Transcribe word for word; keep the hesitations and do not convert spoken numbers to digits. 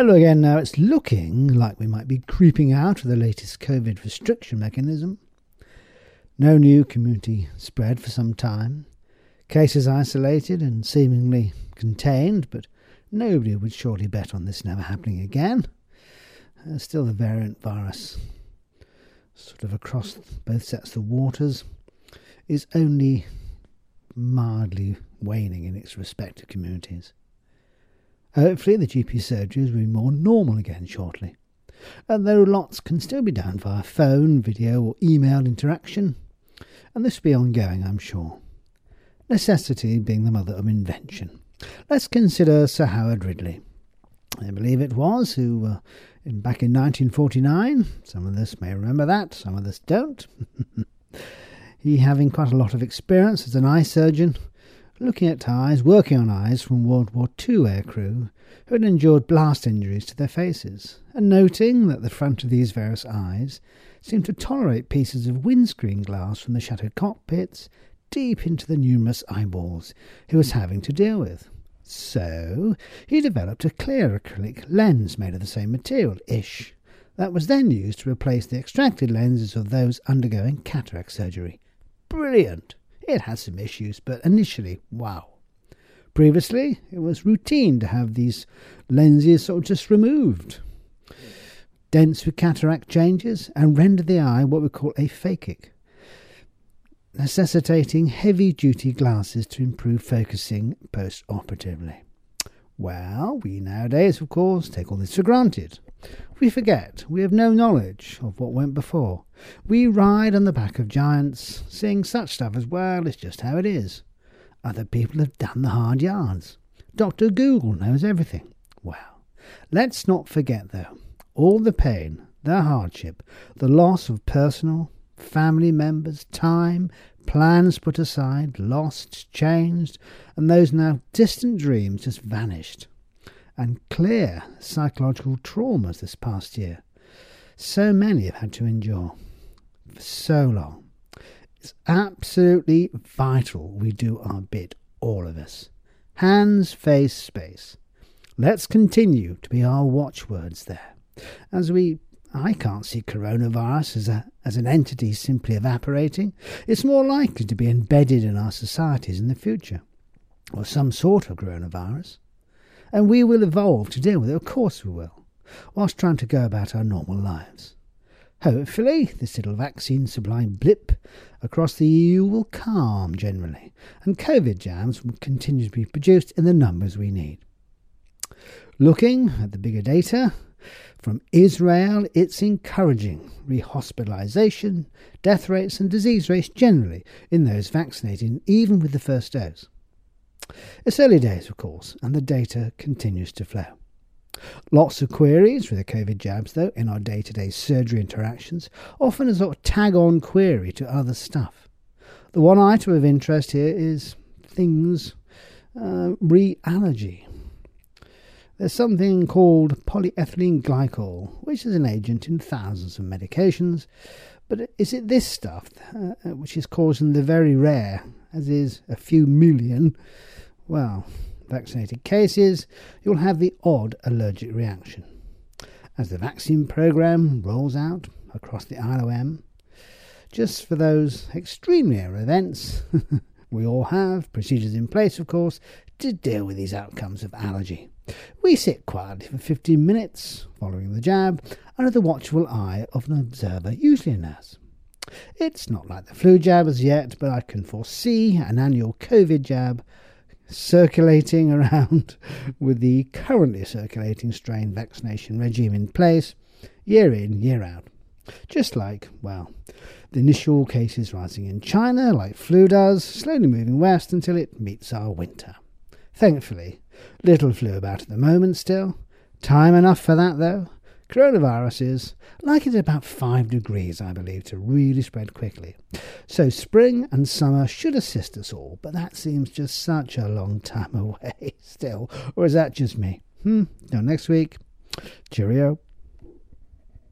Hello again. Now it's looking like we might be creeping out of the latest COVID restriction mechanism. No new community spread for some time. Cases isolated and seemingly contained, but nobody would surely bet on this never happening again. Uh, still the variant virus, sort of across both sets of waters, is only mildly waning in its respective communities. Hopefully the G P surgeries will be more normal again shortly, and though lots can still be done via phone, video or email interaction, and this will be ongoing, I'm sure. Necessity being the mother of invention. Let's consider Sir Howard Ridley. I believe it was, who uh, in, back in nineteen forty-nine, some of us may remember that, some of us don't, he having quite a lot of experience as an eye surgeon, looking at eyes, working on eyes from World War Two aircrew who had endured blast injuries to their faces, and noting that the front of these various eyes seemed to tolerate pieces of windscreen glass from the shattered cockpits deep into the numerous eyeballs he was having to deal with. So he developed a clear acrylic lens made of the same material-ish that was then used to replace the extracted lenses of those undergoing cataract surgery. Brilliant! It had some issues, but initially, wow. Previously, it was routine to have these lenses sort of just removed, dense with cataract changes, and render the eye what we call aphakic, necessitating heavy-duty glasses to improve focusing post-operatively. Well, we nowadays, of course, take all this for granted. We forget we have no knowledge of what went before. We ride on the back of giants, seeing such stuff as, well, it's just how it is. Other people have done the hard yards. Doctor Google knows everything. Well, let's not forget, though, all the pain, the hardship, the loss of personal, family members, time, plans put aside, lost, changed, and those now distant dreams just vanished. And clear psychological traumas this past year. So many have had to endure for so long. It's absolutely vital we do our bit, all of us. Hands, face, space. Let's continue to be our watchwords there. As we, I can't see coronavirus as, a, as an entity simply evaporating. It's more likely to be embedded in our societies in the future, or some sort of coronavirus. And we will evolve to deal with it, of course we will, whilst trying to go about our normal lives. Hopefully, this little vaccine supply blip across the E U will calm generally, and COVID jabs will continue to be produced in the numbers we need. Looking at the bigger data, from Israel, it's encouraging rehospitalisation, death rates and disease rates generally in those vaccinated, even with the first dose. It's early days, of course, and the data continues to flow. Lots of queries with the COVID jabs, though, in our day-to-day surgery interactions, often a sort of tag-on query to other stuff. The one item of interest here is things uh, re-allergy. There's something called polyethylene glycol, which is an agent in thousands of medications, but is it this stuff uh, which is causing the very rare, as is a few million, well, vaccinated cases, you'll have the odd allergic reaction. As the vaccine programme rolls out across the I O M, just for those extremely rare events, we all have procedures in place, of course, to deal with these outcomes of allergy. We sit quietly for fifteen minutes following the jab under the watchful eye of an observer, usually a nurse. It's not like the flu jab as yet, but I can foresee an annual COVID jab circulating around with the currently circulating strain vaccination regime in place year in, year out. Just like, well, the initial cases rising in China, like flu does, slowly moving west until it meets our winter. Thankfully, little flu about at the moment still. Time enough for that, though. Coronavirus is, like it's about five degrees, I believe, to really spread quickly. So spring and summer should assist us all, but that seems just such a long time away still. Or is that just me? Hmm, till next week. Cheerio.